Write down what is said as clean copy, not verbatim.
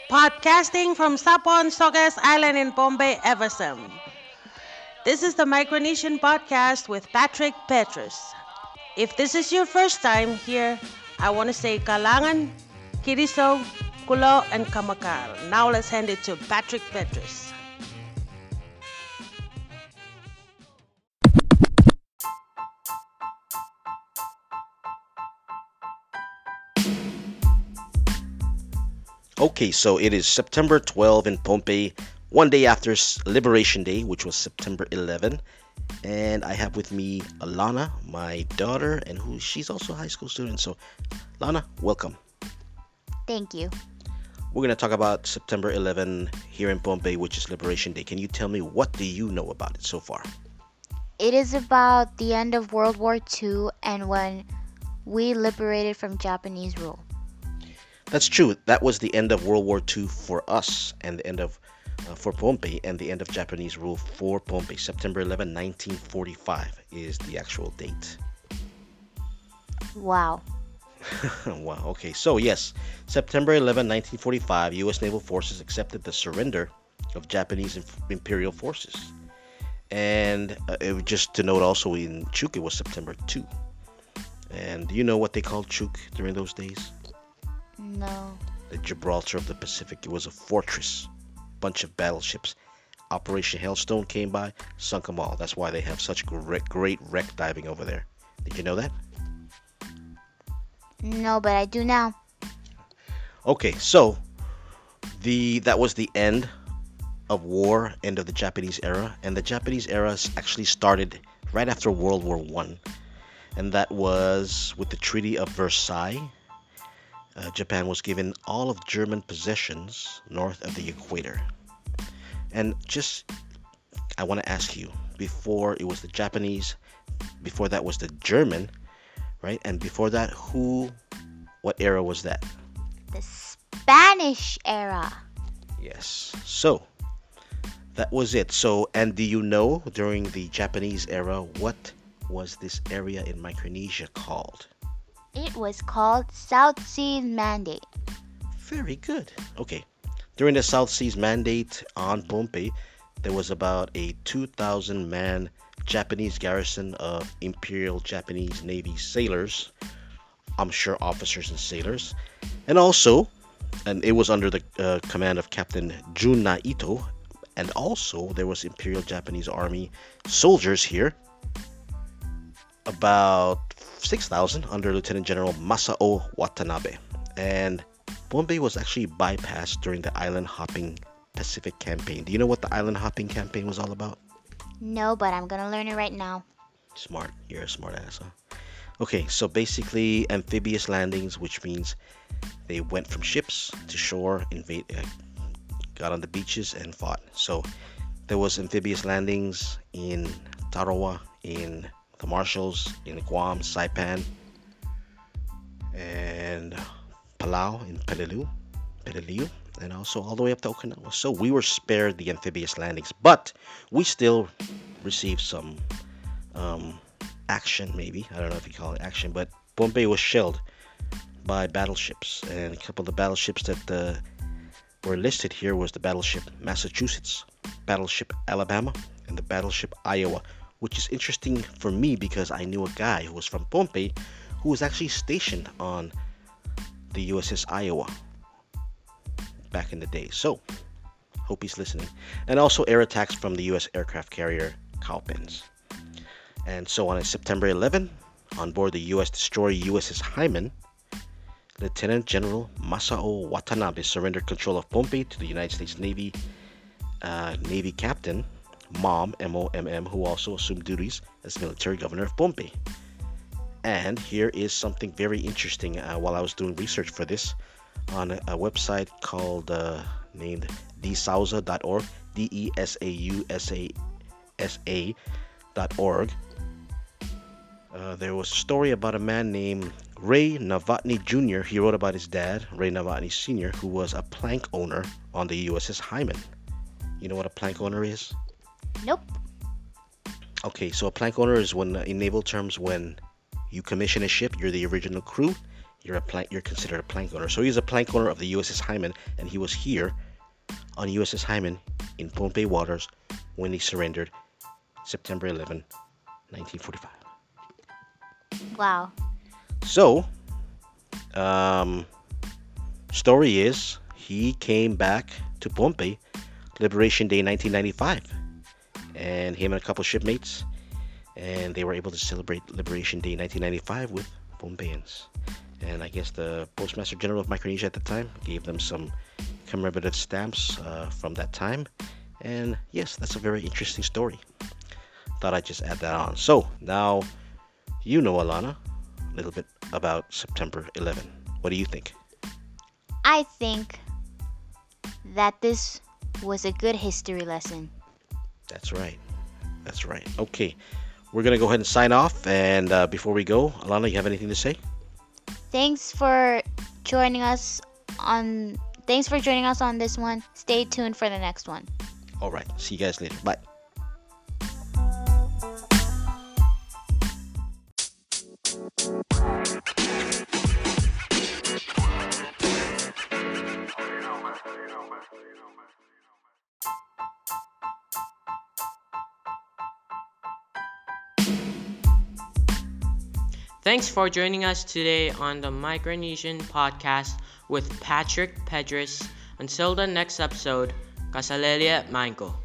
Podcasting from Sapon, Sogas Island in Bombay, Eversum. This is the Micronesian podcast with Patrick Petrus. If this is your first time here, I want to say Kalangan, Kiriso, Kulo, and Kamakar. Now let's hand it to Patrick Petrus. Okay, so it is September 12 in Pohnpei, one day after Liberation Day, which was September 11. And I have with me Alana, my daughter, and who she's also a high school student. So, Lana, welcome. Thank you. We're going to talk about September 11 here in Pohnpei, which is Liberation Day. Can you tell me what do you know about it so far? It is about the end of World War II and when we liberated from Japanese rule. That's true. That was the end of World War II for us, and the end of for Pohnpei, and the end of Japanese rule for Pohnpei. September 11, 1945 is the actual date. Wow. Wow. Okay. So yes, September 11, 1945, U.S. naval forces accepted the surrender of Japanese imperial forces. And just to note, also in Chuk, it was September 2. And do you know what they called Chuk during those days? No. The Gibraltar of the Pacific. It was a fortress, bunch of battleships. Operation Hailstone came by, sunk them all. That's why they have such great wreck diving over there. Did you know that? No, but I do now. Okay, so that was the end of war, end of the Japanese era, and the Japanese era actually started right after World War One, and that was with the Treaty of Versailles. Japan was given all of German possessions north of the equator. And just, I want to ask you, before it was the Japanese, before that was the German, right? And before that, what era was that? The Spanish era. Yes. So, that was it. So, and do you know during the Japanese era, what was this area in Micronesia called? It was called South Seas Mandate. Very good. Okay. During the South Seas Mandate on Pohnpei, there was about a 2,000 man Japanese garrison of Imperial Japanese Navy sailors, I'm sure officers and sailors, and it was under the command of Captain Junna Ito, and also there was Imperial Japanese Army soldiers here, about 6,000 under Lieutenant General Masao Watanabe. And Pohnpei was actually bypassed during the island hopping Pacific campaign. Do you know what the island hopping campaign was all about? No, but I'm gonna learn it right now. Smart. You're a smart ass, huh? Okay, so basically amphibious landings, which means they went from ships to shore, got on the beaches and fought. So there was amphibious landings in Tarawa, in the Marshalls, in Guam, Saipan, and Palau in Peleliu, and also all the way up to Okinawa. So we were spared the amphibious landings, but we still received some action, maybe. I don't know if you call it action, but Pohnpei was shelled by battleships, and a couple of the battleships that were listed here was the battleship Massachusetts, battleship Alabama, and the battleship Iowa, which is interesting for me because I knew a guy who was from Pohnpei who was actually stationed on the USS Iowa back in the day. So, hope he's listening. And also air attacks from the US aircraft carrier Cowpens. And so on September 11, on board the US destroyer USS Hyman, Lieutenant General Masao Watanabe surrendered control of Pohnpei to the United States Navy Captain Momm, M-O-M-M, who also assumed duties as military governor of Pohnpei. And here is something very interesting while I was doing research for this on a website called named desausa.org, DESAUSA.org. There was a story about a man named Ray Novotny Jr. He wrote about his dad, Ray Novotny Sr., who was a plank owner on the USS Hyman. You know what a plank owner is? Nope. Okay, so a plank owner is when, in naval terms, when you commission a ship, you're the original crew, you're considered a plank owner. So he's a plank owner of the USS Hyman, and he was here on USS Hyman in Pohnpei waters when he surrendered September 11, 1945. Wow. So, um, story is he came back to Pohnpei Liberation Day 1995, and him and a couple shipmates, and they were able to celebrate Liberation Day 1995 with Pohnpeians. And I guess the Postmaster General of Micronesia at the time gave them some commemorative stamps from that time. And yes, that's a very interesting story. Thought I'd just add that on. So now you know, Alana, a little bit about September 11. What do you think? I think that this was a good history lesson. That's right. That's right. Okay, we're gonna go ahead and sign off. And before we go, Alana, you have anything to say? Thanks for joining us on this one. Stay tuned for the next one. All right. See you guys later. Bye. Thanks for joining us today on the Micronesian podcast with Patrick Pedris. Until the next episode, Kasalelia Manko.